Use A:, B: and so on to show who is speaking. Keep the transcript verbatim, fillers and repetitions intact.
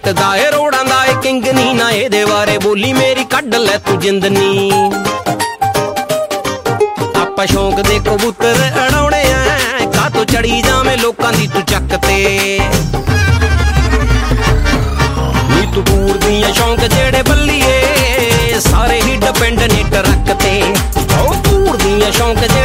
A: ਚੱਕਦਾ ਏ ਰੋੜਾਂ ਦਾ ਏ ਕਿੰਗ ਨੀ ਨਾ ਇਹਦੇ ਬਾਰੇ ਬੋਲੀ ਮੇਰੀ ਕੱਢ ਲੈ ਤੂੰ ਜਿੰਦਨੀ। ਆਪਾਂ ਸ਼ੌਂਕ ਦੇ ਕਬੂਤਰ ਉਡਾਉਣੇ ਆ ਕਾਤੋਂ ਚੜੀ ਜਾਵੇਂ ਲੋਕਾਂ ਦੀ ਤੂੰ ਚੱਕ ਤੇ। ਨੀ ਤੂੰ ਟੂਰ ਦੀਆਂ ਸ਼ੌਂਕ ਜਿਹੜੇ ਬੱਲੀਏ ਸਾਰੇ ਹੀ ਡਿਪੈਂਡ ਨੇ ਟਰੱਕ ਤੇ। ਉਹ ਟੂਰ ਦੀਆਂ ਸ਼ੌਂਕ